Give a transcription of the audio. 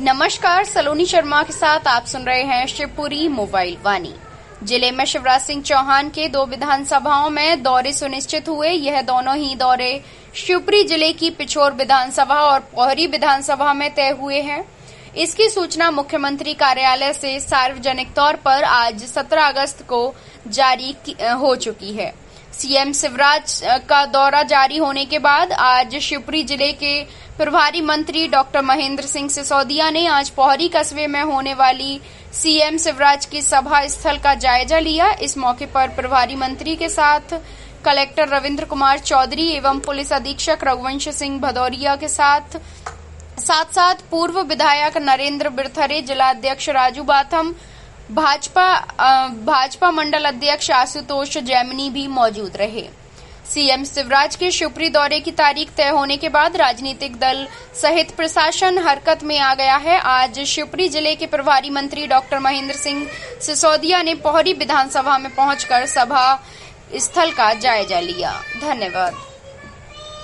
नमस्कार, सलोनी शर्मा के साथ आप सुन रहे हैं शिवपुरी मोबाइल वाणी। जिले में शिवराज सिंह चौहान के 2 विधानसभाओं में दौरे सुनिश्चित हुए। यह दोनों ही दौरे शिवपुरी जिले की पिछोर विधानसभा और पोहरी विधानसभा में तय हुए हैं। इसकी सूचना मुख्यमंत्री कार्यालय से सार्वजनिक तौर पर आज 17 अगस्त को जारी हो चुकी है। सीएम शिवराज का दौरा जारी होने के बाद आज शिवपुरी जिले के प्रभारी मंत्री डॉक्टर महेंद्र सिंह सिसोदिया ने आज पोहरी कस्बे में होने वाली सीएम शिवराज की सभा स्थल का जायजा लिया। इस मौके पर प्रभारी मंत्री के साथ कलेक्टर रविंद्र कुमार चौधरी एवं पुलिस अधीक्षक रघुवंश सिंह भदौरिया के साथ पूर्व विधायक नरेंद्र बिरथरे, जिला अध्यक्ष राजू बाथम, भाजपा मंडल अध्यक्ष आशुतोष जैमिनी भी मौजूद रहे। सीएम शिवराज के शिवपुरी दौरे की तारीख तय होने के बाद राजनीतिक दल सहित प्रशासन हरकत में आ गया है। आज शिवपुरी जिले के प्रभारी मंत्री डॉक्टर महेंद्र सिंह सिसोदिया ने पोहरी विधानसभा में पहुंचकर सभा स्थल का जायजा लिया। धन्यवाद।